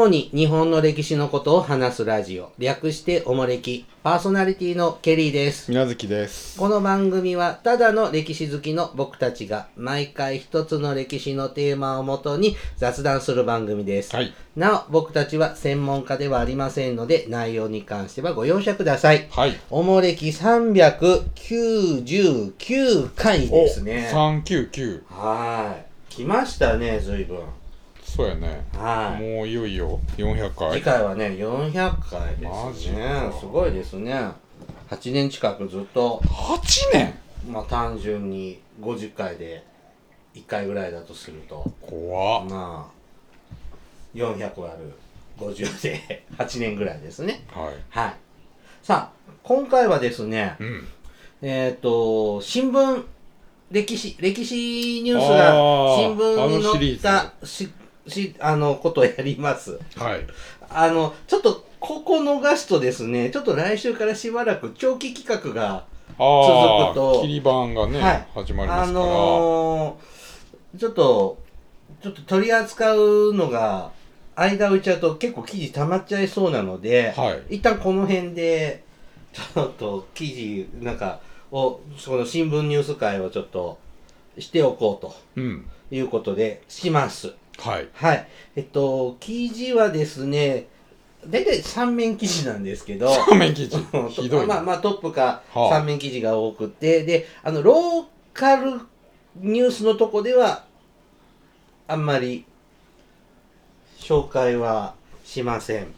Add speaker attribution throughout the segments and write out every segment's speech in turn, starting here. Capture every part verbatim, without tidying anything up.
Speaker 1: 主に日本の歴史のことを話すラジオ、略しておもれき、パーソナリティのケリーです。
Speaker 2: みなずきです。
Speaker 1: この番組はただの歴史好きの僕たちが毎回一つの歴史のテーマをもとに雑談する番組です。
Speaker 2: はい。
Speaker 1: なお、僕たちは専門家ではありませんので、内容に関してはご容赦ください。
Speaker 2: はい。
Speaker 1: おもれきさんびゃくきゅうじゅうきゅうかいですね。
Speaker 2: さんびゃくきゅうじゅうきゅう。
Speaker 1: はい。来ましたね、随分。
Speaker 2: そうやね。
Speaker 1: はい。
Speaker 2: もういよいよよんひゃっかい。
Speaker 1: 次回はね、よんひゃっかいですね。
Speaker 2: マジか。
Speaker 1: すごいですね。はちねん近くずっと。
Speaker 2: はちね
Speaker 1: んまあ単純にごじゅっかいでいっかいぐらいだとすると。
Speaker 2: 怖っ。
Speaker 1: まあ、よんひゃく割るごじゅうではちねんぐらいですね。
Speaker 2: はい。
Speaker 1: はい。さあ、今回はですね、
Speaker 2: うん。
Speaker 1: えっ、ー、と、新聞、歴史、歴史ニュースが新聞に載ったし、し、あの、ことをやります。
Speaker 2: はい。
Speaker 1: あの、ちょっと、ここ逃すとですね、ちょっと来週からしばらく長期企画が続くと、
Speaker 2: 切り番がね、はい、始まりますから。あの
Speaker 1: ー、ちょっと、ちょっと取り扱うのが、間を置いちゃうと結構記事溜まっちゃいそうなので、
Speaker 2: はい、
Speaker 1: 一旦この辺で、ちょっと記事、なんか、を、その新聞ニュース会をちょっとしておこうと、うん、いうことで、します。
Speaker 2: はい。
Speaker 1: はい。えっと、記事はですね、大体三面記事なんですけど、
Speaker 2: 三面記事ひどい。
Speaker 1: まあまあトップか三面記事が多くて、はあ、で、あの、ローカルニュースのとこでは、あんまり紹介はしません。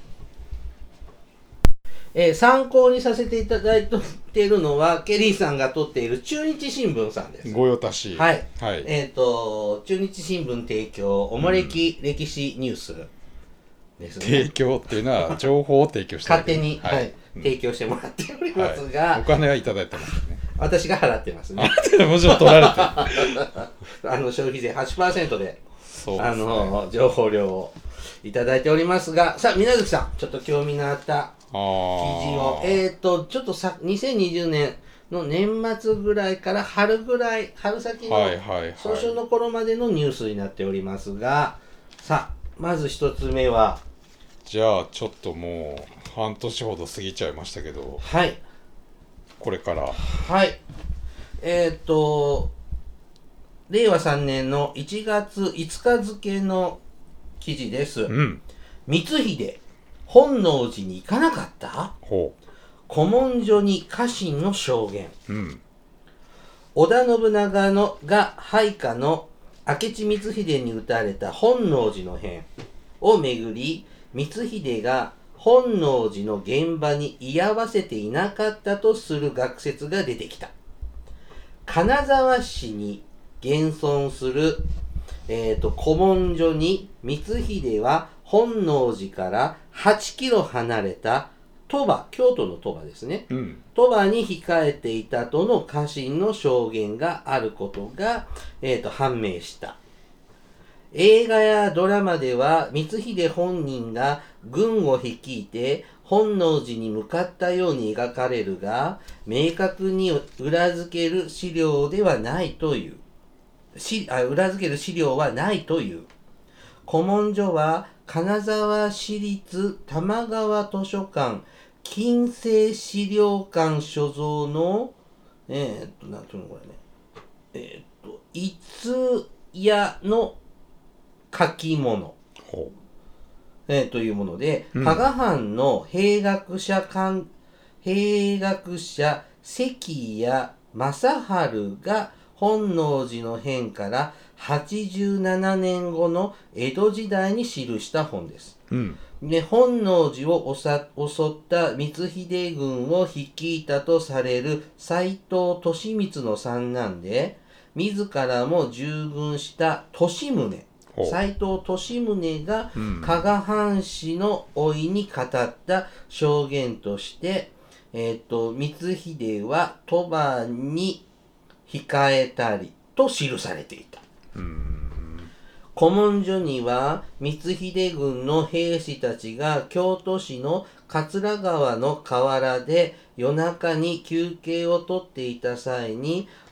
Speaker 1: えー、参考にさせていただいているのは、ケリーさんが撮っている中日新聞さんです。
Speaker 2: 御用達。
Speaker 1: はい。
Speaker 2: はい、
Speaker 1: えっ、ー、と、中日新聞提供、おもれき歴史ニュースですね。
Speaker 2: 提供っていうのは、情報を提供して
Speaker 1: 勝手に、はい、はい、うん、提供してもらっておりますが、はい、
Speaker 2: お金はいただいてますね。
Speaker 1: 私が払ってますね。
Speaker 2: もちろん取られて
Speaker 1: る。あの、消費税 はちパーセント で、
Speaker 2: そうですね、
Speaker 1: あの、情報量をいただいておりますが、さあ、水無月さん、ちょっと興味のあった記事を、えっ、ー、と、ちょっとさ、にせんにじゅうねんの年末ぐらいから春ぐらい、春先の早春の頃までのニュースになっておりますが、さあ、まず一つ目は、
Speaker 2: じゃあ、ちょっともう、半年ほど過ぎちゃいましたけど、
Speaker 1: はい。
Speaker 2: これから。
Speaker 1: はい。えっ、ー、と、れいわさんねんのいちがついつか付の記事です。うん。光秀、本能寺に行かなかった？ほう。古文書に家臣の証言。うん。織田信長のが配下の明智光秀に討たれた本能寺の変をめぐり、光秀が本能寺の現場に居合わせていなかったとする学説が出てきた。金沢市に現存する、えーと、古文書に光秀は本能寺からはちキロ離れた鳥羽、京都の鳥羽ですね。うん、鳥羽に控えていたとの家臣の証言があることが、えーと、判明した。映画やドラマでは光秀本人が軍を率いて本能寺に向かったように描かれるが、明確に裏付ける資料ではないという。しあ裏付ける資料はないという。古文書は金沢市立玉川図書館近世資料館所蔵の、えー、っと、なんていうのこれね。えー、っと、いつやの書き物。ほう。えー、というもので、うん、加賀藩の兵学者官、兵学者関谷正治が本能寺の変からはちじゅうななねんごの江戸時代に記した本です。うん、で本能寺を襲った光秀軍を率いたとされる斎藤利光の三男で、自らも従軍した利宗、斎藤利宗が加賀藩士の甥に語った証言として、うん、えっと、光秀は鳥羽に控えたりと記されていた。うーん、古文書には光秀軍の兵士たちが京都市の桂川の河原で夜中に休憩をとっていた際に、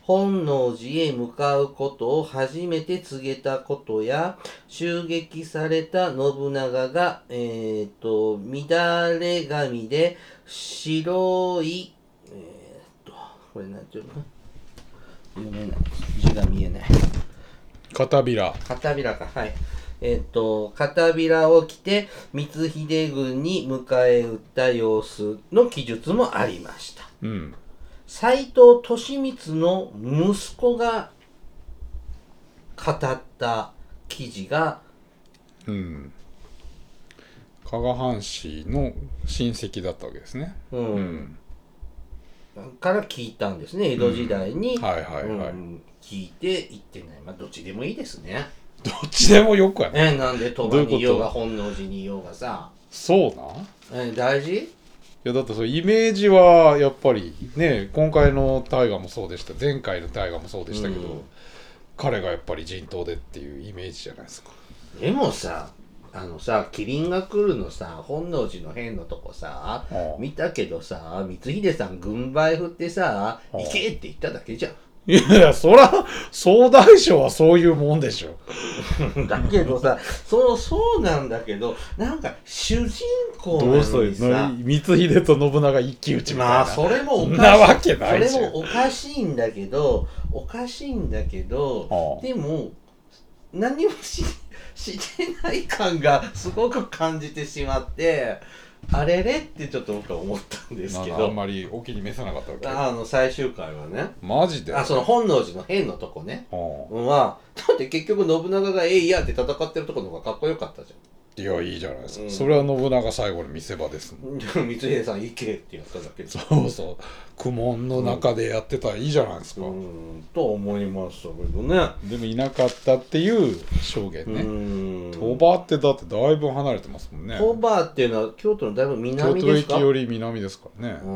Speaker 1: 本能寺へ向かうことを初めて告げたことや、襲撃された信長が、えっ、と、乱れ髪で白い、えっ、と、これなんていうの？読めない。字が見えない。
Speaker 2: 片びら。
Speaker 1: 片びらか、はい。えっ、と、片びらを着て、光秀軍に迎え撃った様子の記述もありました。
Speaker 2: うん。
Speaker 1: 斎藤利光の息子が語った記事が、
Speaker 2: うん。加賀藩士の親戚だったわけですね。
Speaker 1: うん。うん、から聞いたんですね、江戸時代に。
Speaker 2: うん、はいはいはい、うん。
Speaker 1: 聞いて言ってない。まあ、どっちでもいいですね。
Speaker 2: どっちでもよくは
Speaker 1: ない。え、なんで鳥羽にいようが本能寺にいようがさ。
Speaker 2: そうなん？
Speaker 1: え、大事？
Speaker 2: いやだってそのイメージはやっぱりね、今回の大河もそうでした、前回の大河もそうでしたけど、うん、彼がやっぱり陣頭でっていうイメージじゃないですか。
Speaker 1: でもさ、あのさ、麒麟が来るのさ、本能寺の変のとこさ、ああ見たけどさ、光秀さん軍配振ってさ、ああ行けって言っただけじゃん。
Speaker 2: いやいや、そら、総大将はそういうもんでしょ。
Speaker 1: だけどさ、そう、そうなんだけど、なんか、主人公なのにさ、どうするの？
Speaker 2: 光秀と信長一騎打ちみたいな。
Speaker 1: まあ、それもおかしい。
Speaker 2: なわけないじゃん。
Speaker 1: それもおかしいんだけど、おかしいんだけど、はあ、でも、何もし、してない感がすごく感じてしまって、あれれってちょっと僕は思ったんですけど、
Speaker 2: あんまりお気に召さなかったわけ。
Speaker 1: あの最終回はね、
Speaker 2: マジで、
Speaker 1: あ、その本能寺の変のとこね、はあ、はだって結局信長がえいやって戦ってるところの方がかっこよかったじゃん。
Speaker 2: いや、いいじゃないですか、うん、それは信長最後の見せ場ですもん。
Speaker 1: 光秀さん行けってやっただけで、
Speaker 2: そうそう、苦悶の中でやってたらいいじゃないですか、
Speaker 1: うんうん、と思いましたけどね。
Speaker 2: でもいなかったっていう証言ね。うん、鳥羽ってだってだいぶ離れてますもんね。
Speaker 1: 鳥羽っていうのは京都のだいぶ南ですか？
Speaker 2: 京都駅より南ですからね、うん、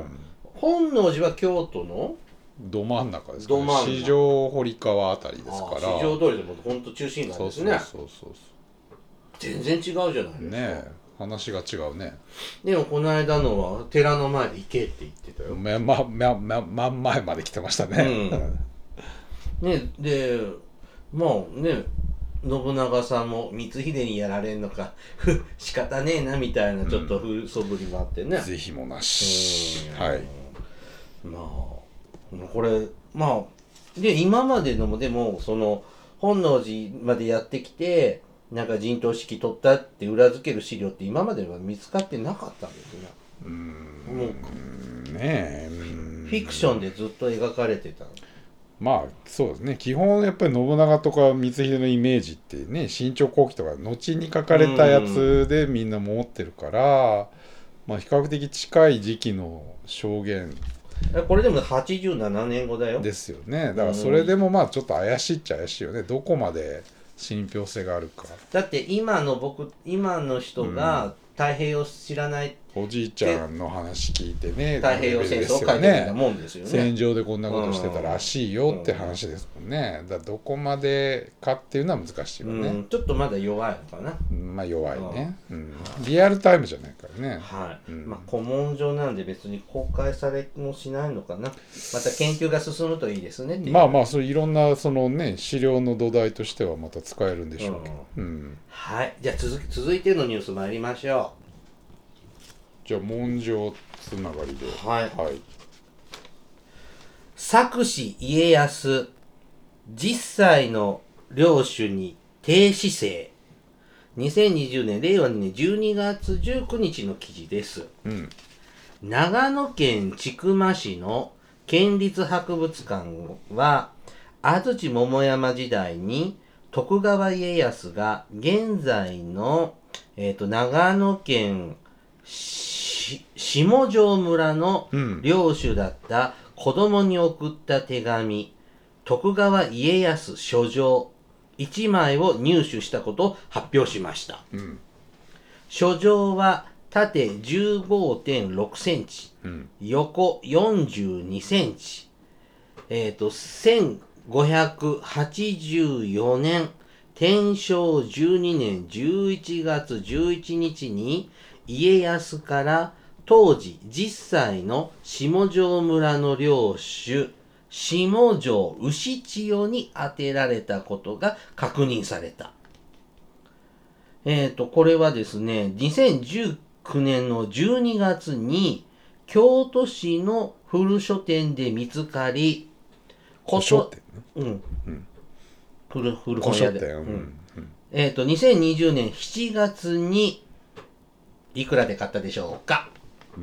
Speaker 1: 本能寺は京都の
Speaker 2: ど真ん中ですからね。四条堀川あたりですから。
Speaker 1: 四条通りでも本当中心街ですね。
Speaker 2: そうそうそうそう。
Speaker 1: 全然違うじゃないですか。ね
Speaker 2: え、話が違うね。
Speaker 1: でもこの間のは寺の前で行けって言ってたよ。
Speaker 2: ま、ま、ま、ま、真ん前まで来てましたね。
Speaker 1: うん、ね、で、まあね、信長さんも光秀にやられんのか、ふ、仕方ねえなみたいなちょっと風そぶりもあってね。
Speaker 2: 是非もなし。はい。
Speaker 1: まあ、これ、まあ、で、今までのも、でも、その、本能寺までやってきて、なんか陣頭指揮取ったって裏付ける資料って今までは見つかってなかったんですね。
Speaker 2: うーん。
Speaker 1: も
Speaker 2: うねえ。
Speaker 1: フィクションでずっと描かれてた。
Speaker 2: まあそうですね。基本やっぱり信長とか光秀のイメージってね、新朝後期とか後に書かれたやつでみんな持ってるから、まあ比較的近い時期の証言。
Speaker 1: これでもはちじゅうななねんごだよ。
Speaker 2: ですよね。だからそれでもまあちょっと怪しいっちゃ怪しいよね。どこまで信憑性があるか。
Speaker 1: だって今の僕、今の人が太平洋知らない、
Speaker 2: うん、おじいちゃんの話聞いてね、
Speaker 1: 太平洋戦争を書いてるようなもんですよね。
Speaker 2: 戦場でこんなことしてたらしいよって話ですもんね。だからどこまでかっていうのは難しいよね。
Speaker 1: うん、ちょっとまだ弱いのかな。
Speaker 2: まあ弱いね、うん、リアルタイムじゃないからね。
Speaker 1: はい、うん、まあ古文書なんで別に公開されもしないのかな。また研究が進むといいですねっていう。
Speaker 2: まあまあそういろんなそのね資料の土台としてはまた使えるんでしょうけど、うんうん、
Speaker 1: はい。じゃあ続続いてのニュース参りましょう。
Speaker 2: じゃあ文書つながりで、
Speaker 1: はい、
Speaker 2: はい、
Speaker 1: 作詞家康じっさいの領主に低姿勢。にせんにじゅうねんれいわにねんじゅうにがつじゅうくにちの記事です、うん、長野県千曲市の県立博物館は安土桃山時代に徳川家康が現在の、えーと、長野県下條村の領主だった子供に送った手紙、徳川家康書状いちまいを入手したことを発表しました。うん、書状は縦 じゅうごてんろくセンチ、うん、横よんじゅうにセンチ、えっと、せんごひゃくはちじゅうよねん、天正じゅうにねんじゅういちがつじゅういちにちに家康から当時じっさいの下條村の領主下條牛千代に当てられたことが確認された。えっと、これはですね、にせんじゅうきゅうねんのじゅうにがつに京都市の古書店で見つかり、
Speaker 2: 古書店ね。
Speaker 1: うん。
Speaker 2: うん。
Speaker 1: 古古本屋で。
Speaker 2: 古書店。うん。
Speaker 1: う
Speaker 2: うんん、
Speaker 1: えっと、にせんにじゅうねんしちがつにいくらで買ったでしょうか。
Speaker 2: うん、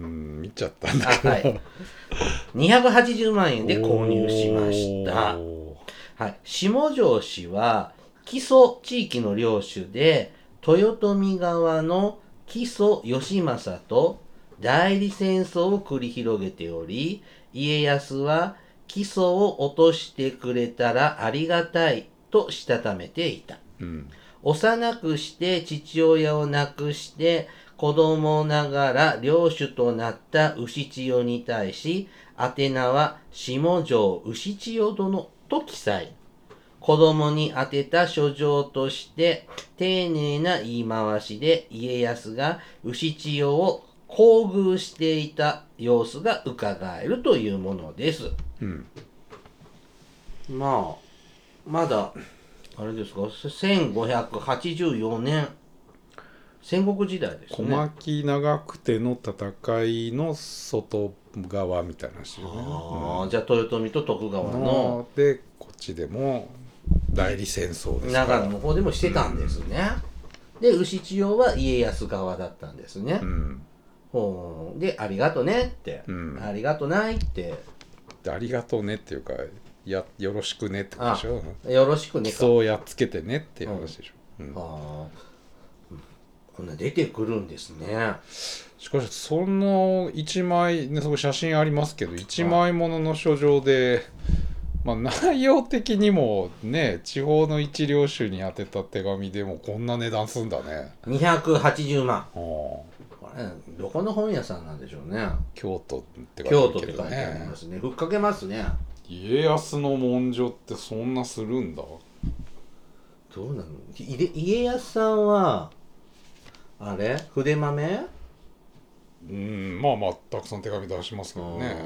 Speaker 2: 見ちゃったんだけど。
Speaker 1: はい。にひゃくはちじゅうまんえんで購入しました。はい。下條氏は木曽地域の領主で、豊臣側の木曽義政と代理戦争を繰り広げており、家康は木曽を落としてくれたらありがたいとしたためていた。
Speaker 2: うん、
Speaker 1: 幼くして父親を亡くして子供ながら領主となった牛千代に対し、宛名は下條牛千代殿と記載。子供に宛てた書状として丁寧な言い回しで家康が牛千代を厚遇していた様子が伺えるというものです。
Speaker 2: うん、
Speaker 1: まあまだあれですか、せんごひゃくはちじゅうよねん戦国時代ですね。
Speaker 2: 小牧長久手の戦いの外側みたいな話よね。
Speaker 1: ああ、うん、じゃあ豊臣と徳川の
Speaker 2: でこっちでも代理戦争です
Speaker 1: から長野の方でもしてたんですね、うん、で牛千代は家康側だったんですね、うん、ほうでありがとねって、うん、ありがとないって
Speaker 2: ありがとうねっていうかやよろしくねってことでしょ。
Speaker 1: よろしくねか
Speaker 2: そうやっつけてねっていう話でしょ、うんうん、
Speaker 1: あこんな出てくるんですね。
Speaker 2: しかしそのいちまい、ね、そこ写真ありますけどいちまいものの書状で、まあ、内容的にもね地方の一領主に宛てた手紙でもこんな値段すんだね。
Speaker 1: にひゃくはちじゅうまん。これどこの本屋さんなんでしょうね。
Speaker 2: 京都って
Speaker 1: 書いてあるけどね。京都って書いてありますね。ふっかけますね。
Speaker 2: 家康の文書ってそんなするんだ。
Speaker 1: どうなの。家康さんはあれ筆豆
Speaker 2: うんまあまあたくさん手紙出しますけどね。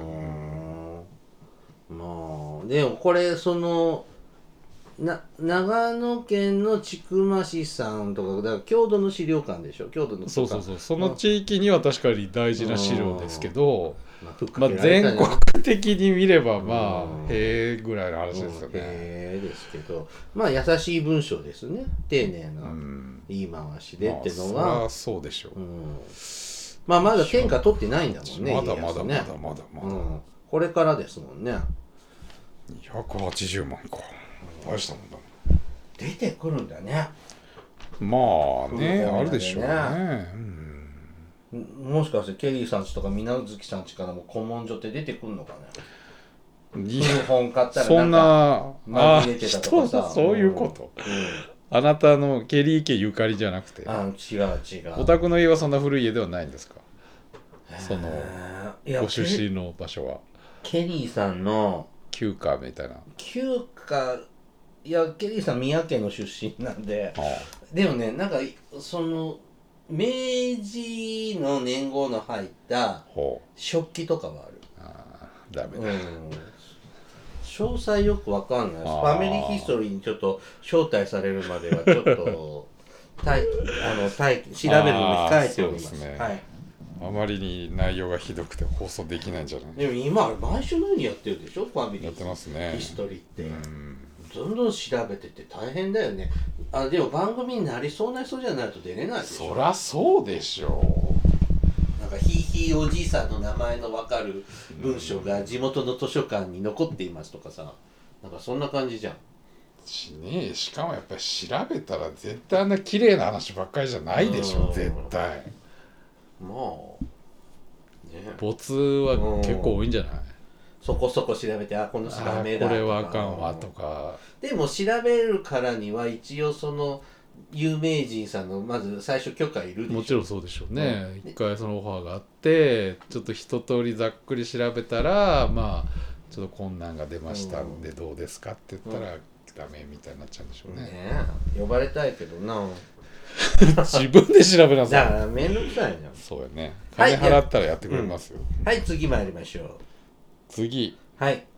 Speaker 1: まあでもこれそのな長野県の千曲市さんとかだから郷土の資料館でしょ。郷土の
Speaker 2: そうそうそうその地域には確かに大事な資料ですけど、まあ、まあ全国的に見ればまあへえぐらいの話ですよね。
Speaker 1: へえですけどまあ優しい文章ですね。丁寧な言い回しでってのは、
Speaker 2: まあ、そりゃそうでしょう、うん、
Speaker 1: まあまだ天下取ってないんだもんね。
Speaker 2: まだまだまだまだまだ、うん、
Speaker 1: これからですもんね。
Speaker 2: にひゃくはちじゅうまんか大したもんだ。
Speaker 1: 出てくるんだね。
Speaker 2: まあね、ねあるでしょうね、
Speaker 1: うん、もしかしてケリーさんちとか水無月さんちからも古文書って出てくるのかね。古本買ったらなんか紛れてたとかさ。
Speaker 2: そういうこと、うん、あなたのケリー家ゆかりじゃなくて。
Speaker 1: あ違う違う。
Speaker 2: お宅の家はそんな古い家ではないんですか。そのご出身の場所は
Speaker 1: ケリーさんの
Speaker 2: 旧家みたいな。
Speaker 1: 旧家いやケリーさん宮家の出身なんで、ああでもねなんかその明治の年号の入った食器とかはある。
Speaker 2: あダメだ、うん、
Speaker 1: 詳細よくわかんないです。ファミリーヒストリーにちょっと招待されるまではちょっとたいあのたい調べるのに控えております。そうですね、はい、
Speaker 2: あまりに内容がひどくて放送できないんじゃない。
Speaker 1: でも今毎週のようにやってるでしょファミリー
Speaker 2: やってますね
Speaker 1: ヒストリーって。うんどんどん調べてて大変だよね。あでも番組になりそうな人じゃないと出れないでしょ。
Speaker 2: そりゃそうでしょ
Speaker 1: う。なんかひいひいおじいさんの名前の分かる文章が地元の図書館に残っていますとかさ、なんかそんな感じじゃん。
Speaker 2: しねえしかもやっぱり調べたら絶対あんな綺麗な話ばっかりじゃないでしょ絶対。
Speaker 1: まあ
Speaker 2: ね没は結構多いんじゃない。
Speaker 1: そこそこ調べてあこの人ダメだとか
Speaker 2: これはあかんわとか。
Speaker 1: でも調べるからには一応その有名人さんのまず最初許可いるでしょ。
Speaker 2: もちろんそうでしょうね、うん、一回そのオファーがあってちょっと一通りざっくり調べたらまあちょっと困難が出ましたんでどうですかって言ったら、うん、ダメみたいになっちゃうんでしょうね。
Speaker 1: ね呼ばれたいけどな
Speaker 2: 自分で調べなさい。
Speaker 1: だからめんどくさいじゃん。
Speaker 2: そうやね金払ったらやってくれますよ。
Speaker 1: はい、うん、はい次参りましょう。
Speaker 2: 次
Speaker 1: はい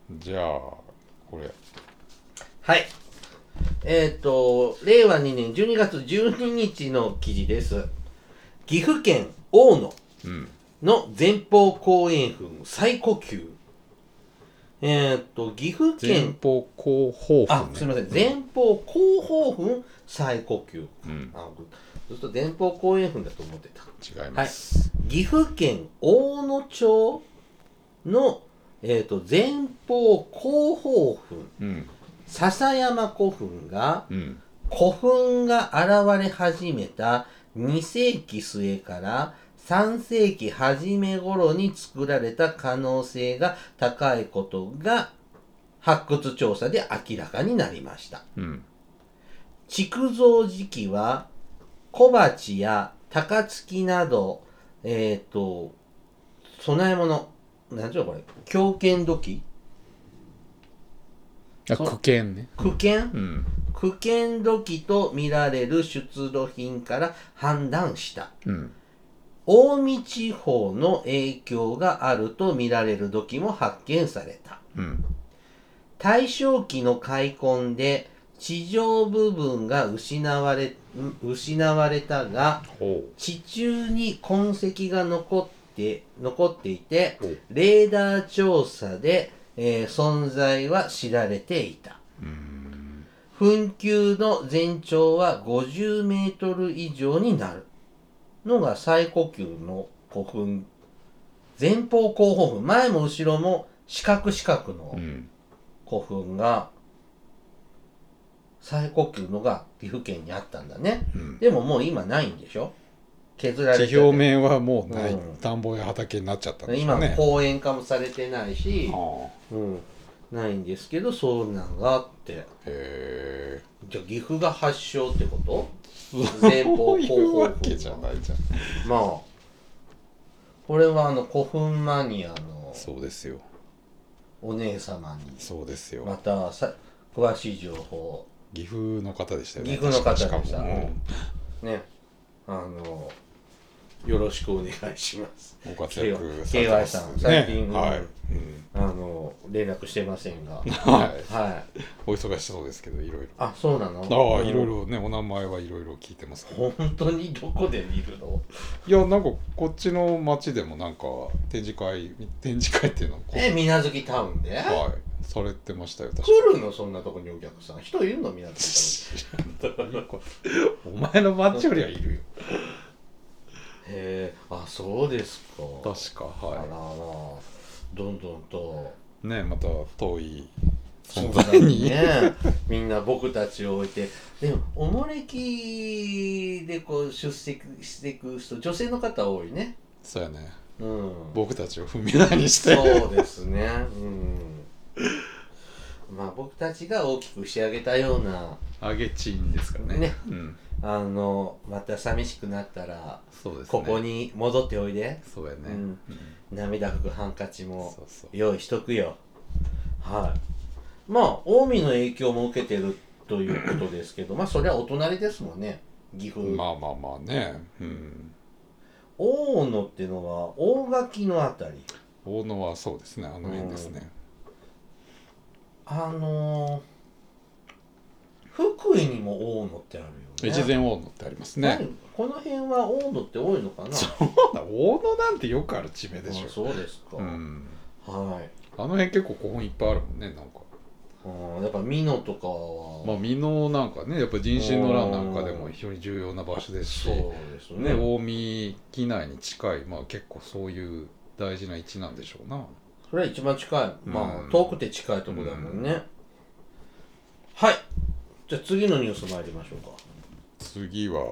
Speaker 2: じゃあこれ
Speaker 1: はい。えっ、ー、と、れいわにねんじゅうにがつじゅうににちの記事です。岐阜県大野の前方後円墳再呼吸。えっ、ー、と、岐阜県。
Speaker 2: 前方後方墳、
Speaker 1: ね、あ、すみません。前方後方墳再呼吸。うん、あ、ずっと前方後円墳だと思ってた。
Speaker 2: 違います。
Speaker 1: はい、岐阜県大野町の、えー、と前方後方墳、うん、笹山古墳が、うん、古墳が現れ始めたにせいき末からさんせいき初め頃に作られた可能性が高いことが発掘調査で明らかになりました。うん、築造時期は小鉢や高槻など、えっ、ー、と、供え物、なんていうのこれ、狂犬土器
Speaker 2: あ、苦剣ね。
Speaker 1: 苦剣、うん、苦剣土器と見られる出土品から判断した。うん、近江地方の影響があると見られる土器も発見された。うん、大正期の開墾で地上部分が失われ、失われたが、地中に痕跡が残って、残っていて、レーダー調査で、えー、存在は知られていた。墳丘の全長はごじゅうメートル以上になるのが再呼吸の古墳。前方後方墳、前も後ろも四角四角の古墳が、再呼吸のが岐阜県にあったんだね、うん、でももう今ないんでしょ、削られて
Speaker 2: 地表面はもうない、うん、田んぼや畑になっちゃったんでしょうね。
Speaker 1: 今公園化もされてないし、うん、ないんですけどそうなんがあって、へえ。じゃあ岐阜が発祥ってこと？前方後方。そういうわけじゃないじゃん。まあこれはあの古墳マニアの
Speaker 2: そうですよ
Speaker 1: お姉様に
Speaker 2: そうですよ
Speaker 1: またさ詳しい情報。
Speaker 2: 岐阜の方でしたよね。
Speaker 1: 岐阜の方でした。うん、ね、あのよろしくお願いします。
Speaker 2: ご活躍
Speaker 1: されてます。ケーワイ さん最近、
Speaker 2: ね、はい、うん、
Speaker 1: あの連絡してませんが、はい、
Speaker 2: はい、お忙しそうですけどいろいろ。
Speaker 1: あ、そうなの？
Speaker 2: ああ、いろいろね、お名前はいろいろ聞いてますけ
Speaker 1: ど。本当にどこで見るの？
Speaker 2: いや、なんかこっちの町でもなんか展示会展示会っていうの
Speaker 1: え、水無月タウンで？
Speaker 2: はい。されてましたよ。
Speaker 1: 来るのそんなとこにお客さん。人いるの水無月タウン。
Speaker 2: お前の町よりはいるよ。
Speaker 1: へえ、あ、そうですか。
Speaker 2: 確か、はい。あらら、
Speaker 1: どんどんと
Speaker 2: ね、また遠い存在に
Speaker 1: ね、みんな僕たちを置いて、でもおもれきでこう出席していく人、女性の方多いね。
Speaker 2: そうやね。
Speaker 1: うん、
Speaker 2: 僕たちを踏み台にして。
Speaker 1: そうですね。うん。まあ僕たちが大きく仕上げたような。
Speaker 2: 揚げチンですからね。
Speaker 1: ね。うん。あのまた寂しくなったら、そうですね、ここに戻っておいで。
Speaker 2: そうやね、うん
Speaker 1: うん、涙拭くハンカチも用意しとくよ。はい。まあ近江の影響も受けてるということですけどまあそれはお隣ですもんね、岐阜。
Speaker 2: まあまあまあね、うん、
Speaker 1: 大野っていうのは大垣のあたり。
Speaker 2: 大野はそうですね、あの辺ですね、
Speaker 1: うん、あのー福井にも大野ってあるよね。
Speaker 2: 越前大野ってありますね。
Speaker 1: この辺は大野って多いのかな。
Speaker 2: そうだ、大野なんてよくある地名でしょ。
Speaker 1: そうですか、うん、はい。
Speaker 2: あの辺結構古墳いっぱいあるもんね、なんか。
Speaker 1: あ、やっぱ美濃とかは
Speaker 2: まあ美濃なんかね、やっぱ人心の乱なんかでも非常に重要な場所ですし、そうですね、近江畿内に近い、まあ結構そういう大事な位置なんでしょうな。
Speaker 1: それは一番近い、まあ、うん、遠くて近いところだもんね、うん、はい。じゃあ次のニュース参りましょうか。
Speaker 2: 次は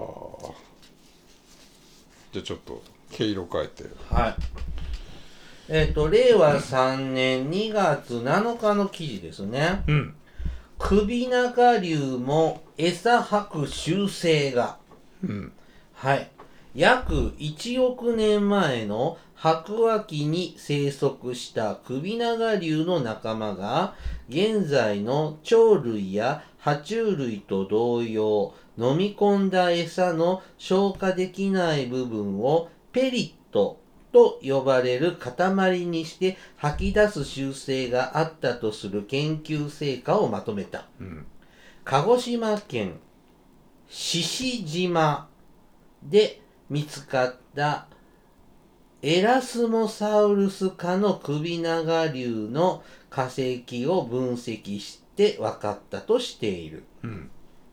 Speaker 2: じゃあちょっと毛色変えて、
Speaker 1: はい。えっ、ー、とれいわさんねんにがつなのかの記事ですね。うん。首長竜も餌吐く習性が、うん、はい。約いちおくねんまえの白亜紀に生息した首長竜の仲間が現在の鳥類や爬虫類と同様、飲み込んだ餌の消化できない部分をペリットと呼ばれる塊にして吐き出す習性があったとする研究成果をまとめた。
Speaker 2: うん、
Speaker 1: 鹿児島県獅子島で見つかったエラスモサウルス科の首長竜の化石を分析して分かったとしている。
Speaker 2: うん、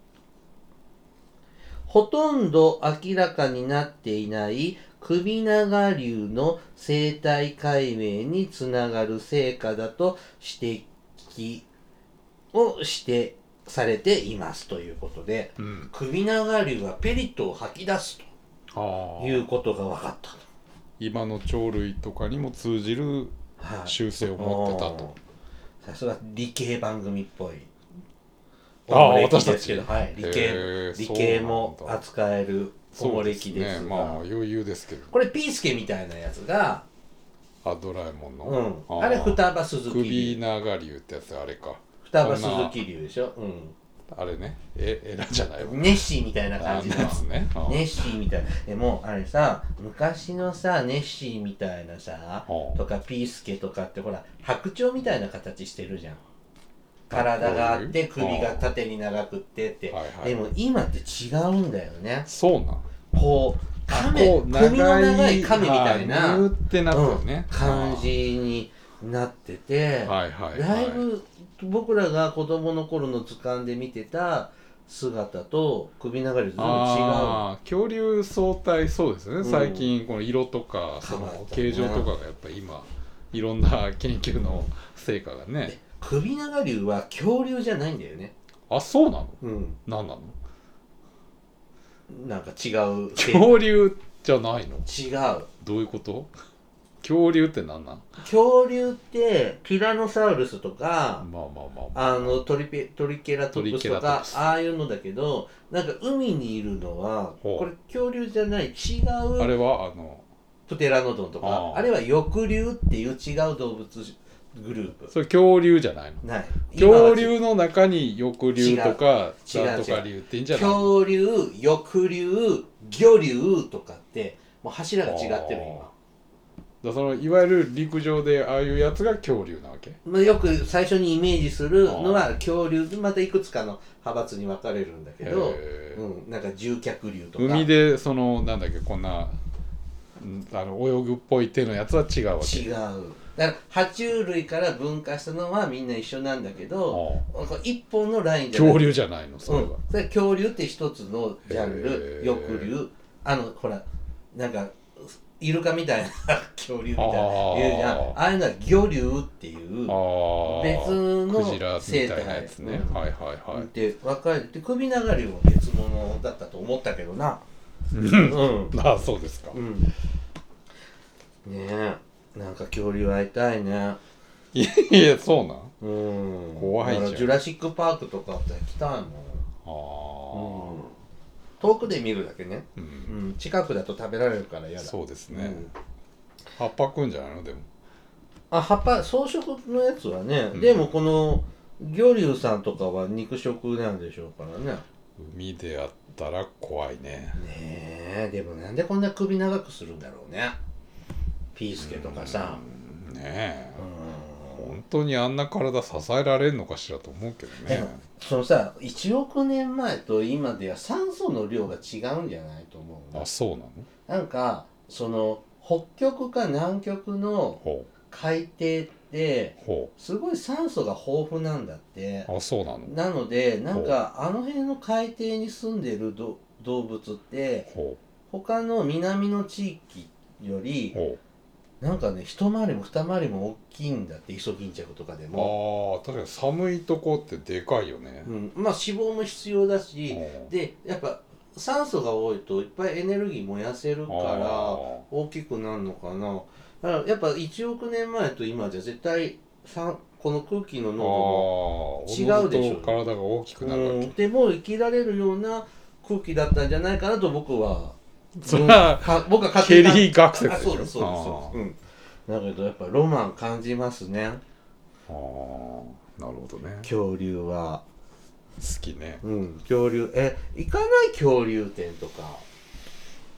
Speaker 1: ほとんど明らかになっていない首長竜の生態解明につながる成果だと指摘をしてされていますということで、
Speaker 2: うん、
Speaker 1: 首長竜はペリットを吐き出すということが分かったと。
Speaker 2: 今の鳥類とかにも通じる習性を持ってたと。
Speaker 1: さすが理系番組っぽい。
Speaker 2: ああ、私たち、
Speaker 1: はい、理系理系も扱えるおもれきですが、
Speaker 2: ね、まあ余裕ですけど、
Speaker 1: これピースケみたいなやつが、
Speaker 2: あ、ドラえもんの、
Speaker 1: うん、あ, あれ双葉鈴木竜、
Speaker 2: 首長竜ってやつ、あれか、
Speaker 1: 双葉鈴木竜でしょ、うん、
Speaker 2: あれね、え、エラじゃないわ、
Speaker 1: ネッシーみたいな感じのやつ
Speaker 2: ね、
Speaker 1: ネッシーみたいな。でもあれさ、昔のさネッシーみたいなさとかピースケとかってほら白鳥みたいな形してるじゃん。体があって首が縦に長くってって、はいはい、でも今って違うんだよね。
Speaker 2: そうなん
Speaker 1: こう亀、首の長い亀みたいな、
Speaker 2: ニューってなってるね、
Speaker 1: うん、感じになってて、
Speaker 2: はいはいはい、
Speaker 1: だいぶ僕らが子供の頃の図鑑で見てた姿と首長竜と全部違う。
Speaker 2: あ、恐竜相対そうですよね、うん、最近この色とかその形状とかがやっぱり今いろんな研究の成果がね。
Speaker 1: 首長竜は恐竜じゃないんだよね。
Speaker 2: あ、そうなの？
Speaker 1: うん。
Speaker 2: 何なの？
Speaker 1: なんか違う。
Speaker 2: 恐竜じゃないの？
Speaker 1: 違う。
Speaker 2: どういうこと？恐竜って何なん？
Speaker 1: 恐竜ってティラノサウルスとか、
Speaker 2: まあまあまあ、まあ、
Speaker 1: あのトリペトリケラトプスとかああいうのだけど、なんか海にいるのはこれ恐竜じゃない、違う。
Speaker 2: あれはあの
Speaker 1: プテラノドンとか、 あ, あれは翼竜っていう違う動物グループ。
Speaker 2: それ恐竜じゃないの？
Speaker 1: ない。
Speaker 2: 恐竜の中に翼竜とかなんとか竜って言うんじゃないの？
Speaker 1: 恐竜、翼竜、魚竜とかってもう柱が違ってる今。
Speaker 2: だそのいわゆる陸上でああいうやつが恐竜なわけ？
Speaker 1: まあ、よく最初にイメージするのは恐竜でまたいくつかの派閥に分かれるんだけど、うん、なんか獣脚竜とか
Speaker 2: 海でそのなんだっけこんなあの泳ぐっぽい手のやつは違うわけ？
Speaker 1: 違う。だから爬虫類から分化したのはみんな一緒なんだけど、一本のライン
Speaker 2: じゃない。恐竜じゃないのそれは、うん、
Speaker 1: それ恐竜って一つのジャンル、翼竜、あのほらなんかイルカみたいな恐竜みたいな言うじゃん。ああいうのは魚竜っていう別の
Speaker 2: クジラみたいなやつね、うん、はいはいはい。
Speaker 1: で分かれて首長竜も別物だったと思ったけどな。
Speaker 2: うん、ああそうですか、うん、
Speaker 1: ねえ、なんか恐竜会いたいね。
Speaker 2: いやいやそうなん、
Speaker 1: うん、
Speaker 2: 怖いじゃん。
Speaker 1: ジュラシックパークとかあったら行きたいもん。ああ、うん、遠くで見るだけね、うんうん、近くだと食べられるから嫌だ。
Speaker 2: そうですね、うん、葉っぱ食うんじゃないの？でも
Speaker 1: あ、葉っぱ草食のやつはね、うん、でもこの魚竜さんとかは肉食なんでしょうからね。
Speaker 2: 海であったら怖いね。
Speaker 1: ねえ、でもなんでこんな首長くするんだろうね、ピースケとかさ。
Speaker 2: うんねえ、うん、本当にあんな体支えられるのかしらと思うけどね。
Speaker 1: そのさ、いちおくねんまえと今では酸素の量が違うんじゃないと思う。
Speaker 2: あ、そうなの？
Speaker 1: なんかその北極か南極の海底ってすごい酸素が豊富なんだって。
Speaker 2: あ、そうなの？な
Speaker 1: のでなんかあの辺の海底に住んでるど動物って他の南の地域よりなんかね一回りも二回りも大きいんだって。イソギンチャクとかでも。
Speaker 2: ああ、確かに寒いとこってでかいよね、
Speaker 1: うん、まあ脂肪も必要だし、でやっぱ酸素が多いといっぱいエネルギー燃やせるから大きくなるのかな。だからやっぱいちおくねんまえと今じゃ絶対この空気の濃度も違うでしょ。
Speaker 2: 体が大きくなるわけ、うん、
Speaker 1: でも生きられるような空気だったんじゃないかなと僕は。
Speaker 2: それは、うん、僕はケリー学説でしょ。
Speaker 1: そうですそうですそうです、うん、だけどやっぱロマン感じますね。あ
Speaker 2: あ、なるほどね。
Speaker 1: 恐竜は
Speaker 2: 好きね。
Speaker 1: うん、恐竜え行かない恐竜展とか。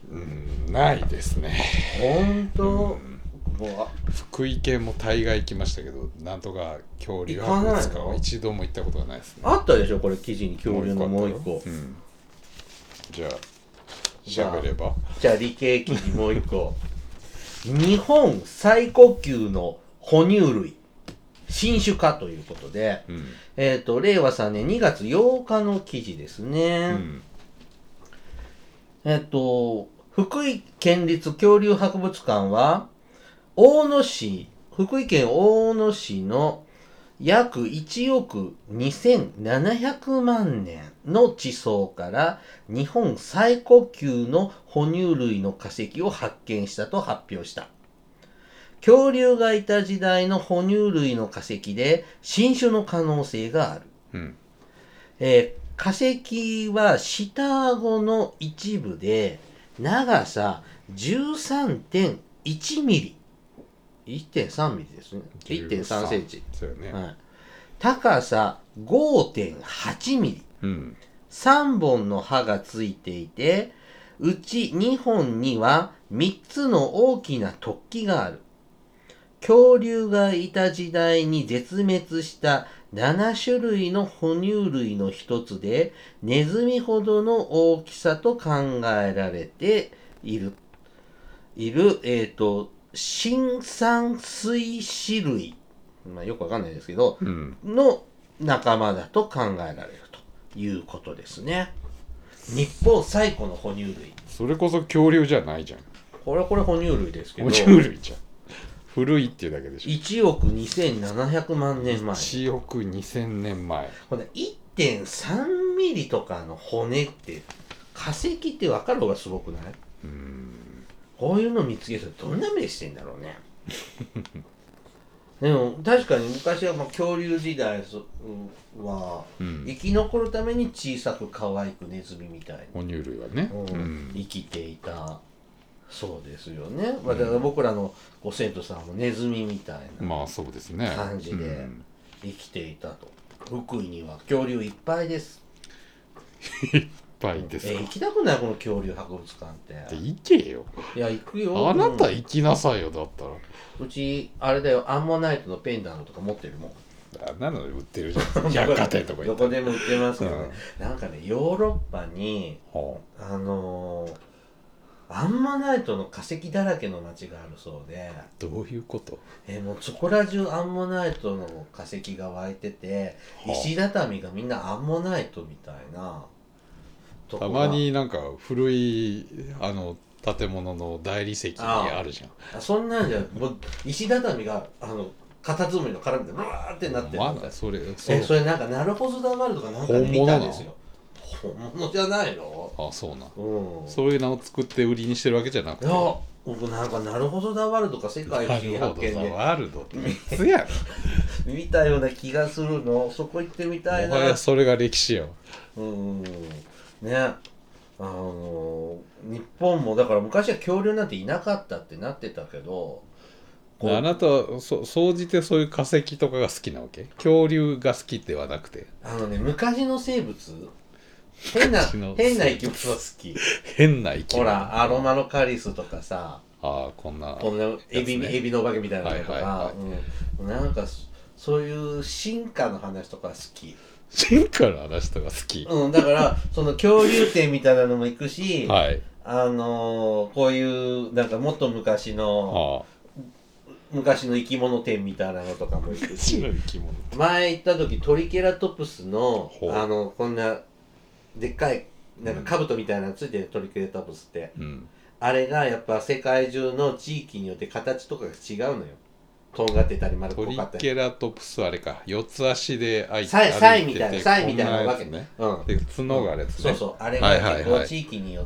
Speaker 2: うんないですね。
Speaker 1: 本当、うん、もう
Speaker 2: 福井県も大概行きましたけど、なんとか恐竜博物館は一度も行ったことがないですね。
Speaker 1: あったでしょこれ記事に恐竜のもう一個。
Speaker 2: うん、じゃあ喋れば。
Speaker 1: じゃあ理系記事もう一個。日本最古級の哺乳類新種化ということで、うん、えっとれいわさんねんにがつようかの記事ですね。うん、えっと福井県立恐竜博物館は大野市、福井県大野市の約いちおくにせんななひゃくまんねんの地層から日本最古級の哺乳類の化石を発見したと発表した。恐竜がいた時代の哺乳類の化石で新種の可能性がある。うんえー、化石は下顎の一部で長さ じゅうさんてんいちミリ。いってんさんミリですね。いってんさんセンチ。
Speaker 2: そうよね。はい。
Speaker 1: 高さ ごてんはちミリ。うん。さんぼんの歯がついていて、うちにほんにはみっつの大きな突起がある。恐竜がいた時代に絶滅したななしゅるいの哺乳類の一つで、ネズミほどの大きさと考えられている。いる、えっと、新山水歯類、まあ、よくわかんないですけど、うん、の仲間だと考えられるということですね。日本最古の哺乳類。
Speaker 2: それこそ恐竜じゃないじゃん。
Speaker 1: これはこれ哺乳類ですけど。
Speaker 2: 哺乳類じゃん。古いっていうだけでしょ。
Speaker 1: いちおくにせんななひゃくまんねんまえ。
Speaker 2: いちおくにせんねんまえ。
Speaker 1: これ いってんさんミリとかの骨って化石って分かる方がすごくない？うーん。こういうの見つけるとどんな目してんだろうね。でも確かに昔はまあ恐竜時代は生き残るために小さく可愛くネズミみたいな
Speaker 2: 哺乳類はね、
Speaker 1: うん、生きていたそうですよね。だから僕らのご先祖さんもネズミみたいな
Speaker 2: まあそうですね
Speaker 1: 感じで生きていたと。福井には恐竜いっぱいです。
Speaker 2: いっぱいですか。
Speaker 1: え行きたくないこの恐竜博物館って。
Speaker 2: 行けよ。
Speaker 1: いや行くよ。
Speaker 2: あなた行きなさいよだったら。
Speaker 1: うちあれだよアンモナイトのペンダントとか持ってるもん。
Speaker 2: あなので売ってるじゃん。百貨店とか
Speaker 1: どこでも売ってますけどね、うん、なんかねヨーロッパに、はあ、あのー、アンモナイトの化石だらけの町があるそうで。
Speaker 2: どういうこと？
Speaker 1: えー、もうそこら中アンモナイトの化石が湧いてて、はあ、石畳がみんなアンモナイトみたいな。
Speaker 2: たまになんか古いあの建物の大理石にあるじゃん。
Speaker 1: あそんなんじゃもう石畳があのカタツムリの殻みたいなブワーってなってる。
Speaker 2: まだそれ
Speaker 1: そえそれなんかナルホズダワールとかなんかで見たんですよ。本物じゃないの？
Speaker 2: あそうな、うん、そういうのを作って売りにしてるわけじゃなくて。
Speaker 1: いや僕なんかなるほどダワールドか世界不思議発見で
Speaker 2: なるほどダワールドっていつやろ
Speaker 1: 見たような気がするの。そこ行ってみたいな。
Speaker 2: もはやそれが歴史よ。
Speaker 1: うんねあの日本もだから昔は恐竜なんていなかったってなってたけど、
Speaker 2: あなたはそ総じてそういう化石とかが好きなわけ？恐竜が好きではなくて。
Speaker 1: あのね昔の生物変な変な生き物好き。
Speaker 2: 変な生き物。
Speaker 1: ほらアロマロカリスとかさ。
Speaker 2: ああこんな、
Speaker 1: ね、こんなエビエビのお化けみたいなのとか、はいはいはい、うん、なんかそういう進化の話とか好き。
Speaker 2: 進化の話とか好き。
Speaker 1: うんだからその恐竜展みたいなのも行くし、
Speaker 2: はい、
Speaker 1: あのー、こういうなんかもっと昔の、はあ、昔の生き物展みたいなのとかも行くし、前行った時トリケラトプスのあのこんなでっかいなんか兜みたいなのついてる、トリケラトプスって、うん、あれがやっぱ世界中の地域によって形とかが違うのよ。とんがってたり丸っこかったり。
Speaker 2: トリケラトプスあれか四つ足で歩いてて
Speaker 1: サイみたいなサイみたいなわけね。
Speaker 2: うん、で角があるやつね、
Speaker 1: そうそうあれが結構地域によって、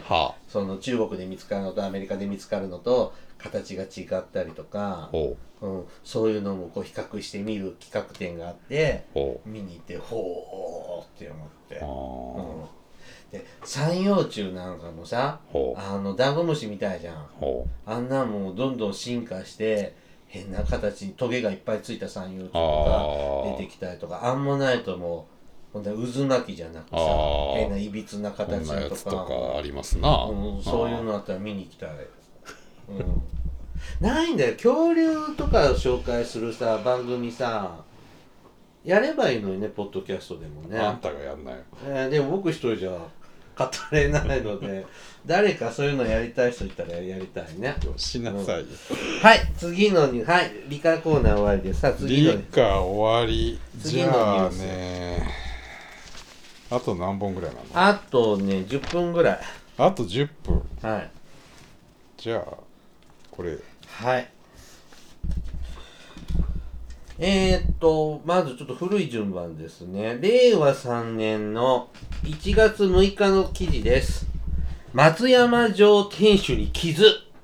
Speaker 1: はいはいはい、その中国で見つかるのとアメリカで見つかるのと形が違ったりとか、うん、そういうのもこう比較してみる企画展があって見に行ってほーって思って。で三葉虫なんかもさあのダンゴムシみたいじゃん。あんなもんどんどん進化して変な形にトゲがいっぱいついた三葉虫とか出てきたりとか、アンモナイトもほんで渦巻きじゃなくさ変ないびつな形のとか
Speaker 2: こんなやつとかありますな、
Speaker 1: うん、そういうのあったら見に行きたい、うん、ないんだよ恐竜とかを紹介するさ番組さやればいいのにねポッドキャストでもね
Speaker 2: あんたがやんないよ、
Speaker 1: えー、でも僕一人じゃ語れないので誰かそういうのやりたい人いたらやりたいね
Speaker 2: しなさいよ、
Speaker 1: うん、はい次のにはい理科コーナー終わりですさあ次の
Speaker 2: 理科終わり
Speaker 1: 次のニュース
Speaker 2: じゃあねあと何本ぐらいなの
Speaker 1: あとねじゅっぷんぐらい
Speaker 2: あとじゅっぷん
Speaker 1: はい
Speaker 2: じゃあこれ
Speaker 1: はいえー、っとまずちょっと古い順番ですねれいわさんねんのいちがつむいかの記事です松山城天守に傷、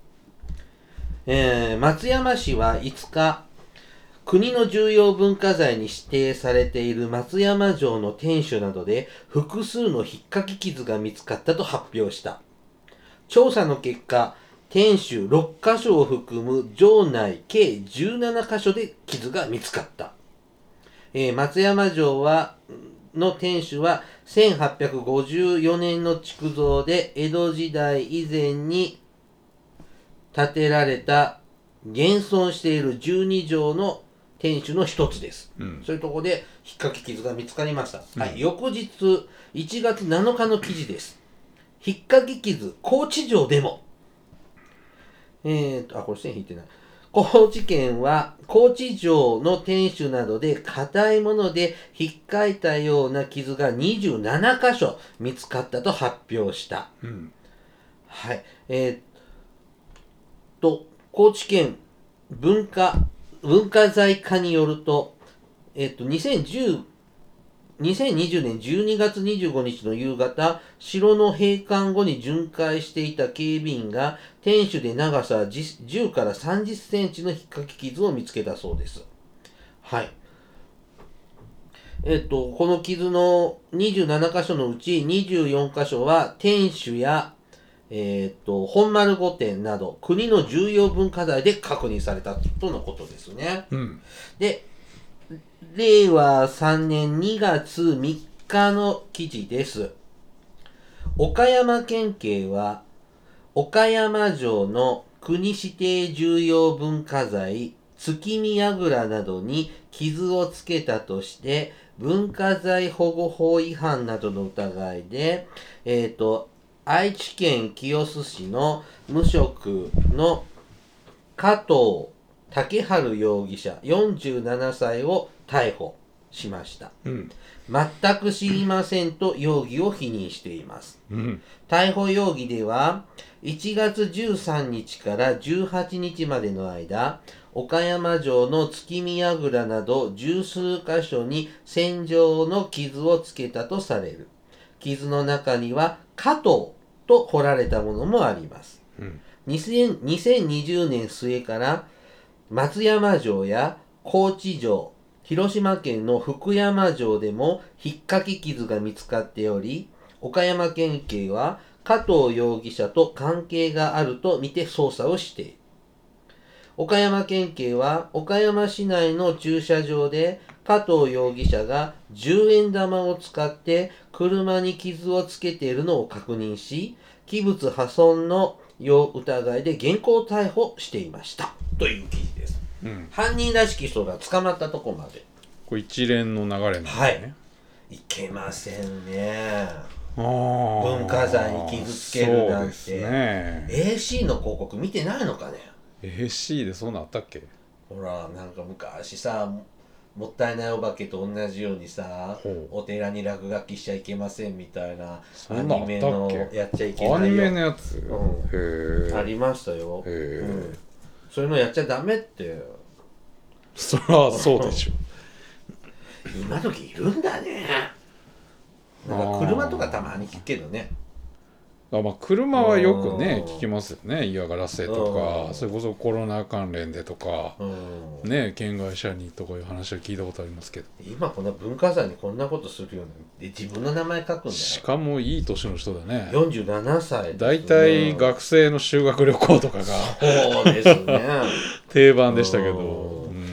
Speaker 1: えー、松山市はいつか国の重要文化財に指定されている松山城の天守などで複数の引っかき傷が見つかったと発表した。調査の結果、天守ろっかしょを含む城内計じゅうななかしょで傷が見つかった。えー、松山城はの天守はせんはっぴゃくごじゅうよねんの築造で江戸時代以前に建てられた現存しているじゅうにじょうの天守の一つです、うん、そういうところで引っかき傷が見つかりました、うんはい、翌日いちがつなのかの記事です引っかき傷高知城でもえーとあこれ線引いてない高知県は高知城の天守などで硬いもので引っかいたような傷がにじゅうななかしょ見つかったと発表した、うん、はいえー、と高知県文化文化財課によると、えっと、にせんじゅう、にせんにじゅうねんじゅうにがつにじゅうごにちの夕方、城の閉館後に巡回していた警備員が、天守で長さじゅうからさんじゅっセンチの引っかき傷を見つけたそうです。はい。えっと、この傷のにじゅうななかしょのうちにじゅうよんかしょは、天守や、えっと、本丸御殿など、国の重要文化財で確認されたとのことですね。うん、で、れいわさんねんにがつみっかの記事です。岡山県警は、岡山城の国指定重要文化財、月見櫓などに傷をつけたとして、文化財保護法違反などの疑いで、えっと、愛知県清須市の無職の加藤武春容疑者よんじゅうななさいを逮捕しました、うん、全く知りませんと容疑を否認しています、うん、逮捕容疑ではいちがつじゅうさんにちからじゅうはちにちまでの間岡山城の月見櫓など十数箇所に線状の傷をつけたとされる傷の中には加藤と彫られたものもあります、うん、にせんにじゅうねん末から松山城や高知城広島県の福山城でも引っかき傷が見つかっており岡山県警は加藤容疑者と関係があるとみて捜査をしている岡山県警は岡山市内の駐車場で加藤容疑者がじゅうえん玉を使って車に傷をつけているのを確認し、器物破損の疑いで現行逮捕していましたという記事です、うん、犯人らしき人が捕まったとこまで
Speaker 2: これ一連の流れなんですね、はい、
Speaker 1: いけませんね文化財に傷つけるなんて、そうですね、エーシー の広告見てないのかね
Speaker 2: エーシー でそんなあったっけ
Speaker 1: ほらなんか昔さもったいないお化けと同じようにさお寺に落書きしちゃいけませんみたいなアニメのやっちゃいけないよ
Speaker 2: アニメのやつ、
Speaker 1: うん、へありましたよへ、うん、そういうのやっちゃダメって
Speaker 2: そりゃそうでしょ
Speaker 1: 今時いるんだねなんか車とかたまに聞くけどね
Speaker 2: あまあ車はよくね聞きますよね嫌がらせとかそれこそコロナ関連でとかね県外者にとかいう話は聞いたことありますけど
Speaker 1: 今こんな文化財にこんなことするようで自分の名前書くんだよ
Speaker 2: しかもいい年の人だね
Speaker 1: よんじゅうななさい
Speaker 2: だいたい学生の修学旅行とかが
Speaker 1: そうですね
Speaker 2: 定番でしたけどうん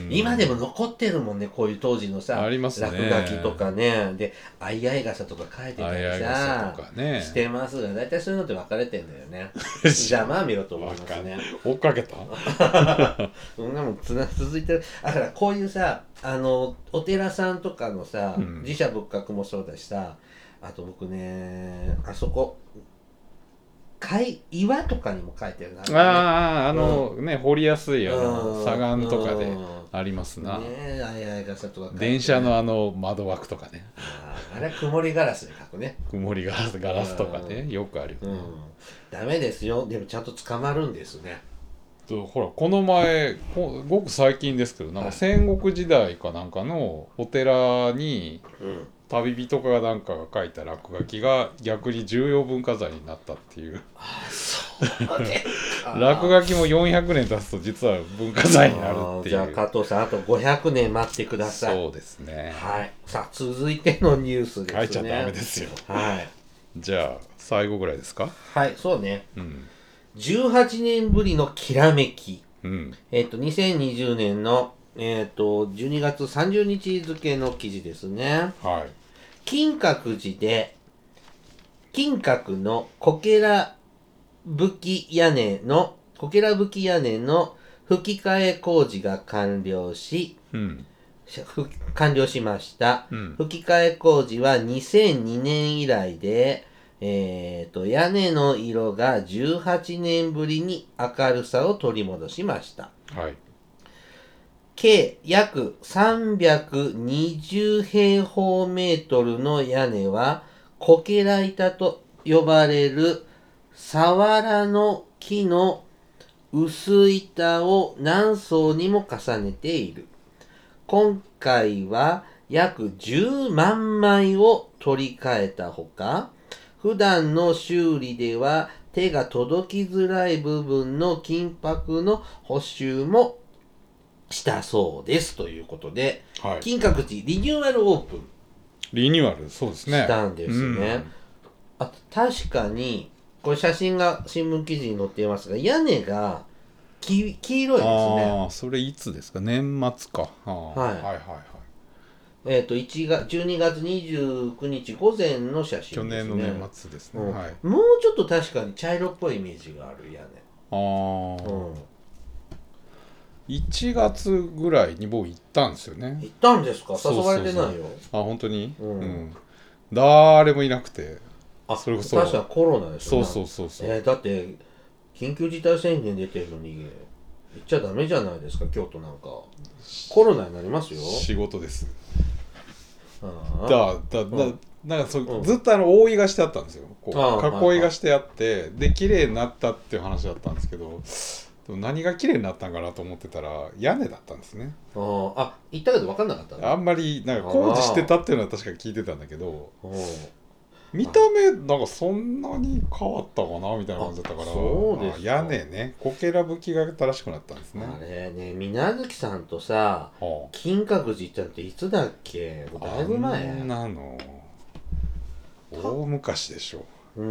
Speaker 1: 今でも残ってるもんね、こういう当時のさ、
Speaker 2: ありますね、
Speaker 1: 落書きとかね、で相合い傘とか書いてたりさ、
Speaker 2: ね、
Speaker 1: してますが、大体そういうのって分かれてんだよね。じゃあまあ見ろと思いますね。
Speaker 2: 追っかけた
Speaker 1: そんなもんつな続いてる。だからこういうさ、あのお寺さんとかのさ、うん、寺社仏閣もそうだしさ、あと僕ね、あそこ海岩とかにも書いてるな、ね、
Speaker 2: あああの、うん、ね掘りやすいあの砂岩とかでありますな、
Speaker 1: ねえ、あやや傘とか、ね、
Speaker 2: 電車のあの窓枠とかね、
Speaker 1: あ, あれは曇りガラスで書くね、
Speaker 2: 曇りガラスガラスとかね、よくあるよね、うん、
Speaker 1: ダメですよ。でもちゃんと捕まるんですね。
Speaker 2: ほらこの前ごく最近ですけど、なんか戦国時代かなんかのお寺に、うん、旅人かなんかが書いた落書きが逆に重要文化財になったっていう。
Speaker 1: あ、そうね。
Speaker 2: 落書きもよんひゃくねん経つと実は文化財になるっていう。
Speaker 1: じゃあ加藤さん、あとごひゃくねん待ってください。
Speaker 2: そうですね。
Speaker 1: はい。さあ続いてのニュースですね。
Speaker 2: 書いちゃダメですよ。
Speaker 1: はい。
Speaker 2: じゃあ最後ぐらいですか。
Speaker 1: はい、そうね。うん、じゅうはちねんぶりのきらめき。うん、えっとにせんにじゅうねんのえっとじゅうにがつさんじゅうにち付の記事ですね。はい。金閣寺で金閣のこけらぶき屋根のこけらぶき屋根の吹き替え工事が完了し、うん、完了しました、うん、吹き替え工事はにせんにねん以来で、えーと、屋根の色がじゅうはちねんぶりに明るさを取り戻しました。はい。計約さんびゃくにじゅうへいほうメートルの屋根はこけら板と呼ばれるさわらの木の薄板を何層にも重ねている。今回は約じゅうまんまいを取り替えたほか、普段の修理では手が届きづらい部分の金箔の補修もしたそうですということで、はい、金閣寺リニューアルオープン
Speaker 2: リニューアルそうですね
Speaker 1: したんですね、うん、あ確かにこれ写真が新聞記事に載っていますが、屋根が 黄, 黄色いですね。
Speaker 2: ああ、それいつですか？年末か。あ、はい、はいはいはい。
Speaker 1: えっ、ー、といちがつじゅうにがつにじゅうくにち午前の写真ですね。
Speaker 2: 去年の年末ですね、うん、はい。
Speaker 1: もうちょっと確かに茶色っぽいイメージがある屋根。ああ、うん、
Speaker 2: いちがつぐらいに僕行ったんですよね。
Speaker 1: 行ったんですか？誘われてないよ。そうそう
Speaker 2: そう、あ、本当に、うんうん、誰もいなくて、
Speaker 1: あ、それこそ確かにコロナです
Speaker 2: よね。そうそうそうそう、
Speaker 1: えー、だって緊急事態宣言出てるのに行っちゃダメじゃないですか。京都なんかコロナになりますよ。
Speaker 2: 仕事です。あだだだ、うん、なんかそ、うん、ずっとあの覆いがしてあったんですよ。こう囲いがしてあって、はいはい、で綺麗になったっていう話だったんですけど、何が綺麗になったんかなと思ってたら屋根だったんですね。
Speaker 1: ああ、行ったけど分かんなかったね。
Speaker 2: あんまりなんか工事してたっていうのは確か聞いてたんだけど、見た目なんかそんなに変わったかなみたいな感じだったから、そうですか。屋根ね、こけらぶきが新しくなったんですね。
Speaker 1: あれね、水無月さんとさ、はあ、金閣寺行ったっていつだっけ？だいぶ前。
Speaker 2: あんなの大昔でしょ。
Speaker 1: うん、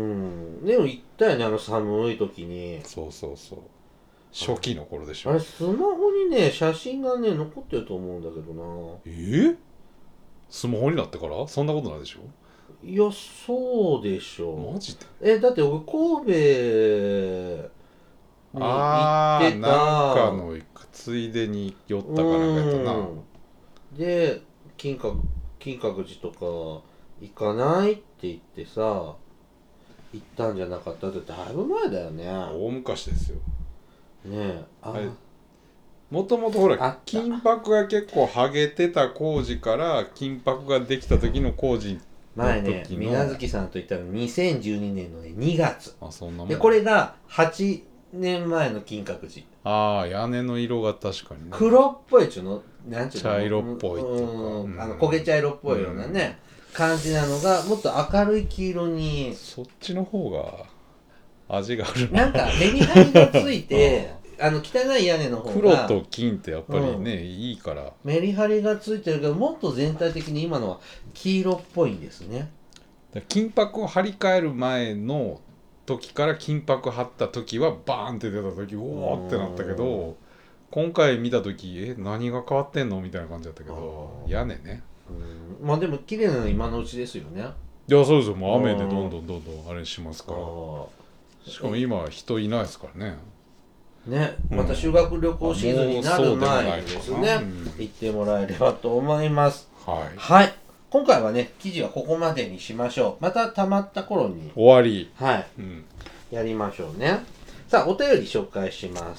Speaker 1: でも行ったよね、あの寒い時に。
Speaker 2: そうそうそう、初期の頃でしょ。
Speaker 1: あれスマホにね写真がね残ってると思うんだけどな。
Speaker 2: えー、スマホになってからそんなことないでしょ。
Speaker 1: いや、そうでしょ。
Speaker 2: マジで？
Speaker 1: え、だって僕神戸に行ってた。あー、
Speaker 2: なんかのついでに寄ったかなんかやったな。
Speaker 1: で金閣金閣寺とか行かないって言ってさ行ったんじゃなかったって。だいぶ前だよね。
Speaker 2: 大昔ですよ
Speaker 1: ねえ。あ、
Speaker 2: もともとほら金箔が結構ハゲてた工事から金箔ができた時の工事の
Speaker 1: 前ね、水無月さんといったらにせんじゅうにねんの、ね、にがつ。
Speaker 2: あ、そんなもん。
Speaker 1: でこれがはちねんまえの金閣寺。
Speaker 2: ああ、屋根の色が確かにね、
Speaker 1: 黒っぽいっちゅうの、なんちゅうの、
Speaker 2: 茶色っぽいっていうか、うん、
Speaker 1: あの焦げ茶色っぽいようなね、うん、感じなのがもっと明るい黄色に。
Speaker 2: そっちの方が味がある。
Speaker 1: なんかメリハリがついてあの汚い屋根の方が
Speaker 2: 黒と金ってやっぱりね、うん、いいから
Speaker 1: メリハリがついてるけど、もっと全体的に今のは黄色っぽいんですね。
Speaker 2: 金箔を張り替える前の時から金箔貼った時はバーンって出た時おーってなったけど、 今回見た時え何が変わってんのみたいな感じだったけど、屋根ね。
Speaker 1: うん、まあでも綺麗なの今のうちですよね。
Speaker 2: いやそうですよ、もう雨でどんどんどんどんあれしますから。しかも今人いないですからね。
Speaker 1: ね、また修学旅行シーズンになる前にですね、うん、行ってもらえればと思います。
Speaker 2: はい。
Speaker 1: はい。今回はね、記事はここまでにしましょう。また溜まった頃に。
Speaker 2: 終わり。
Speaker 1: はい。うん、やりましょうね。さあ、お便り紹介します。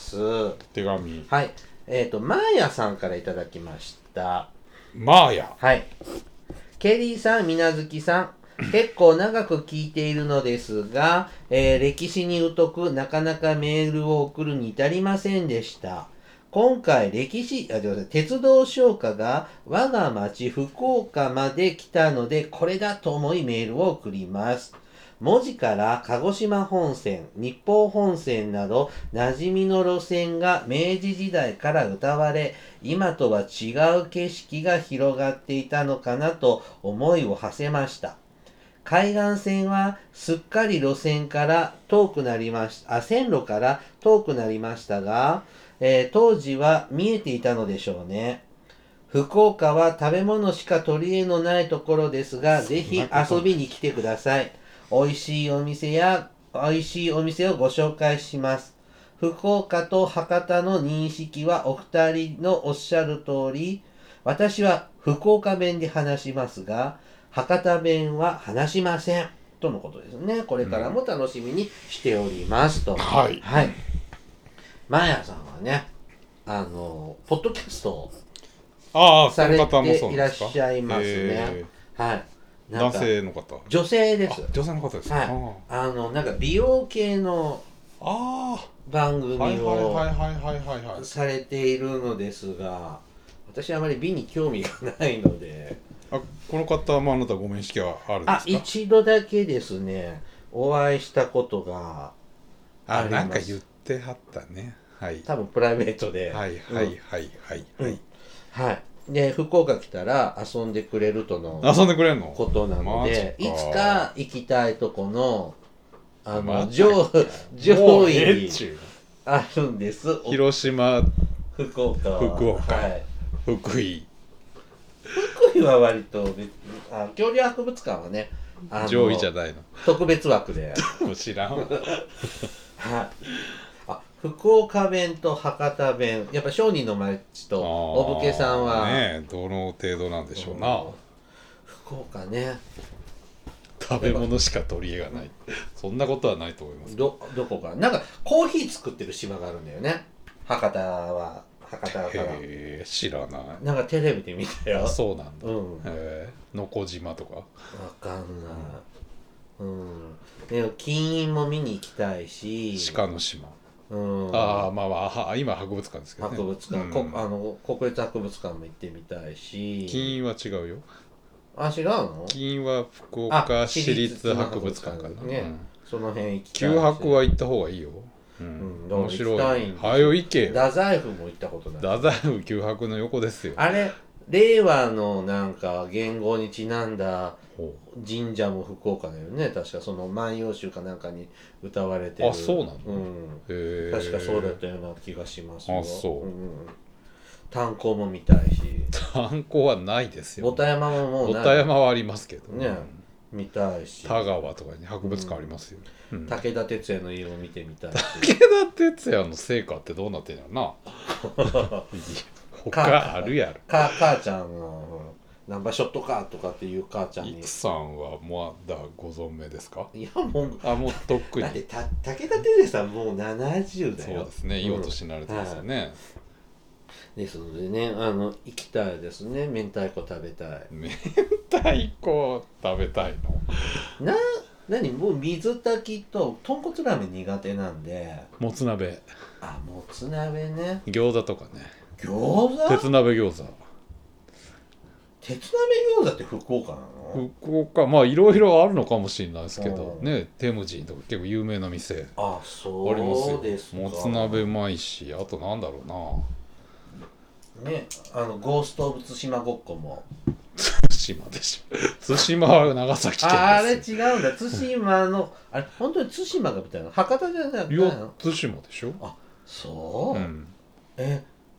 Speaker 2: 手紙。
Speaker 1: はい。えっと、マーヤさんからいただきました。
Speaker 2: マーヤ。
Speaker 1: はい。ケリーさん、みなずきさん。結構長く聞いているのですが、えー、歴史に疎くなかなかメールを送るに至りませんでした。今回歴史、あ、鉄道唱歌が我が町福岡まで来たので、これだと思いメールを送ります。文字から鹿児島本線、日豊本線など馴染みの路線が明治時代から歌われ、今とは違う景色が広がっていたのかなと思いを馳せました。海岸線はすっかり路線から遠くなりました、あ、線路から遠くなりましたが、えー、当時は見えていたのでしょうね。福岡は食べ物しか取り柄のないところですが、ぜひ遊びに来てください。美味しいお店や、美味しいお店をご紹介します。福岡と博多の認識はお二人のおっしゃる通り、私は福岡弁で話しますが、博多弁は話しません。とのことですね。これからも楽しみにしておりますと。うん、
Speaker 2: はい。
Speaker 1: はい。マーヤさんはね、あの、ポッドキャストを
Speaker 2: ああ、
Speaker 1: され
Speaker 2: 方も
Speaker 1: ていらっしゃいますね。はい。
Speaker 2: 男性の方。
Speaker 1: 女性です。
Speaker 2: 女性の方ですか。はい。
Speaker 1: あの、なんか美容系の番組をされているのですが、私はあまり美に興味がないので。
Speaker 2: あ、この方もあなたご面識はあるんですか？
Speaker 1: あ、一度だけですね、お会いしたことがあります。
Speaker 2: あ、なんか言ってはったね。はい。
Speaker 1: 多分プライベートで。
Speaker 2: はいはいはいはいはい。
Speaker 1: うん、はい。で、福岡来たら遊んでくれるとの
Speaker 2: 遊んでくれるの
Speaker 1: ことなので、いつか行きたいとこの、あの、上、上位にあるんです。
Speaker 2: 広島、
Speaker 1: 福岡。
Speaker 2: 福岡。
Speaker 1: はい。
Speaker 2: 福井。
Speaker 1: 福井は割と別、あ、恐竜博物館はね、
Speaker 2: あの上位じゃないの。
Speaker 1: 特別枠で。
Speaker 2: 知らん。はい。
Speaker 1: あ、福岡弁と博多弁、やっぱ商人の町とお武家さんは
Speaker 2: ね、どの程度なんでしょうな。うん、
Speaker 1: 福岡ね、
Speaker 2: 食べ物しか取り柄がない。そんなことはないと思います。
Speaker 1: どどこかなんかコーヒー作ってる島があるんだよね。博多は博多から。
Speaker 2: へえ、知らない。
Speaker 1: なんかテレビで見たよ。
Speaker 2: あ、そうなんだ。
Speaker 1: うん。
Speaker 2: へえ、のこ島とか。わ
Speaker 1: かんない。うん。でも金印も見に行きたいし。
Speaker 2: 鹿の島。
Speaker 1: うん、
Speaker 2: ああ、まあまあ、今博物館ですけどね。
Speaker 1: 博物館、うん、こあの国立博物館も行ってみたいし。
Speaker 2: 金印は違うよ。
Speaker 1: あ、違うの？
Speaker 2: 金印は福岡市立博物館かな。
Speaker 1: ね、うん、その辺行きたいし。
Speaker 2: 九博は行った方がいいよ。うん、うん、面白い。はよ行けよ。
Speaker 1: 太宰府も行ったことない。
Speaker 2: 太宰府九博の横ですよ。
Speaker 1: あれ、令和のなんか元号にちなんだ神社も福岡だよね。確かその万葉集かなんかに歌われてる。
Speaker 2: あ、そうなの？
Speaker 1: うん。へ確かそうだったような気がしますよ。
Speaker 2: あ、そう。うん、
Speaker 1: 炭鉱も見たいし。
Speaker 2: 炭鉱はないですよ。
Speaker 1: ボタ山ももうない。
Speaker 2: ボタ山はありますけど
Speaker 1: ね。見たいし。
Speaker 2: 田川とかに博物館ありますよ。
Speaker 1: うん、武田鉄矢の家を見てみたいし。
Speaker 2: 武田鉄矢の成果ってどうなってんやろな。他あるやろ。
Speaker 1: か母ちゃんのナンバーショットかとかっていう母ちゃんに。
Speaker 2: いくさんはまだご存命ですか？
Speaker 1: いやもう
Speaker 2: あ、もうとっくに。
Speaker 1: だってた武田鉄矢さんもうななじゅうだよ。
Speaker 2: そうですね。いいお年になれてますよね。
Speaker 1: うん、ですのでね、あの行きたいですね。明太子食べたい。
Speaker 2: 明太子食べたいの？
Speaker 1: な何もう水炊きと豚骨ラーメン苦手なんで。
Speaker 2: もつ鍋。
Speaker 1: あ、もつ鍋ね。
Speaker 2: 餃子とかね。
Speaker 1: 餃子？
Speaker 2: 鉄鍋餃子。
Speaker 1: 鉄鍋餃子って福岡なの？
Speaker 2: 福岡、まあいろいろあるのかもしれないですけど、うん、ね、テムジンとか結構有名な店。
Speaker 1: あ、そうですか。
Speaker 2: もつ鍋うまいし、あとなんだろ
Speaker 1: うな。ね、あのゴースト・オブ・ツシマごっこも。
Speaker 2: 対馬でしょ。対馬は長崎県です。
Speaker 1: あ、あれ違うんだ。対馬のあれ本当に対馬がみたいな博多じゃないの？
Speaker 2: いや、対馬でしょ。
Speaker 1: あ、そう。うん、え、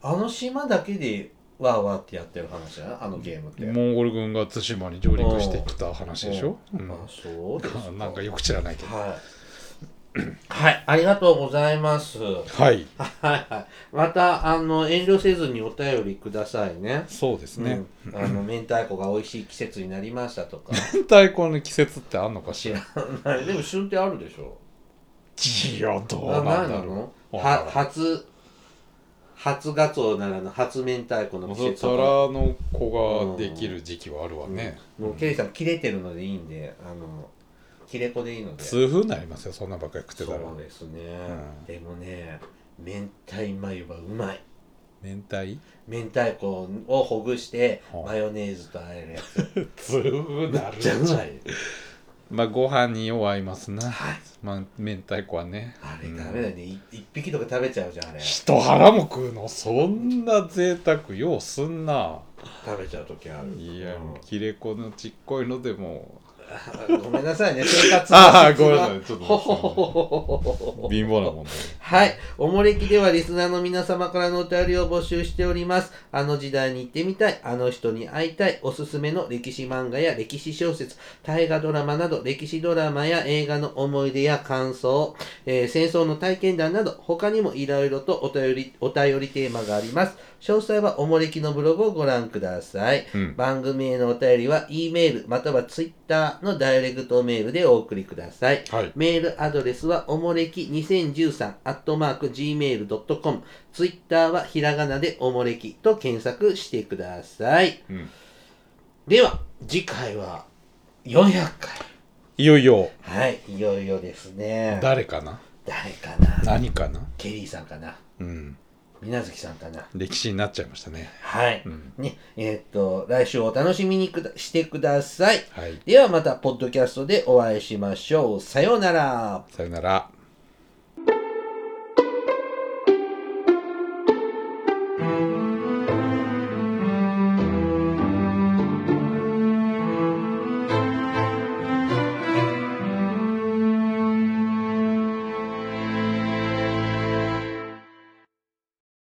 Speaker 1: あの島だけでわーわーってやってる話じゃないあのゲームって。
Speaker 2: モンゴル軍が対馬に上陸してきた話でしょ、うん、
Speaker 1: あ、そうですか。
Speaker 2: なんかよく知らないけど、
Speaker 1: はいはい、ありがとうございます。
Speaker 2: はい
Speaker 1: はいはい。またあの遠慮せずにお便りくださいね。
Speaker 2: そうですね、
Speaker 1: うん、あの明太子が美味しい季節になりましたとか。
Speaker 2: 明太子の季節ってあんのかしら。
Speaker 1: 知らない。でも旬ってあるでしょ。
Speaker 2: いやどうなんだろう。
Speaker 1: は初初ガツオならぬ初明太子の季節
Speaker 2: とか。タラの子ができる時期はあるわね。
Speaker 1: うん、もうケリーさん切れてるのでいいんで、あの切れ子でいいので。
Speaker 2: 痛風になりますよそんなばっかり食ってたら。
Speaker 1: そうですね。うん、でもね、明太マヨはうまい。
Speaker 2: 明太？
Speaker 1: 明太子をほぐしてマヨネーズと和えるやつ。
Speaker 2: 痛風なる。
Speaker 1: めっちゃうまい。
Speaker 2: まあご飯によう合いますな。
Speaker 1: はい。
Speaker 2: まあ明太子はね。
Speaker 1: あれダメだね、うん、一匹とか食べちゃうじゃんあれ。
Speaker 2: 一腹も食うのそんな贅沢ようすんな。
Speaker 1: 食べちゃう時ある。
Speaker 2: いや、もう切れ子のちっこいのでも。
Speaker 1: ごめんなさいね、生活
Speaker 2: のああ、ごめんなさい、ちょっと貧乏なもんで。
Speaker 1: はい、おもれきではリスナーの皆様からのお便りを募集しております。あの時代に行ってみたい、あの人に会いたい、おすすめの歴史漫画や歴史小説、大河ドラマなど、歴史ドラマや映画の思い出や感想、えー、戦争の体験談など、他にもいろいろとお便り、お便りテーマがあります。詳細はおもれきのブログをご覧ください。うん、番組へのお便りは E メールまたは Twitter のダイレクトメールでお送りください。はい、メールアドレスはおもれきにせんじゅうさんアットマークジーメールドットコム、 Twitter はひらがなでおもれきと検索してください。うん、では次回はよんひゃっかい。
Speaker 2: いよいよ。
Speaker 1: はい、いよいよですね。
Speaker 2: 誰かな
Speaker 1: 誰かな
Speaker 2: 何かな。
Speaker 1: ケリーさんかな。
Speaker 2: うん。
Speaker 1: 水無月さんかな。
Speaker 2: 歴史になっちゃいましたね。
Speaker 1: はい。うん、ね、えー、っと、来週お楽しみにくだしてください。
Speaker 2: はい。
Speaker 1: ではまた、ポッドキャストでお会いしましょう。さようなら。
Speaker 2: さようなら。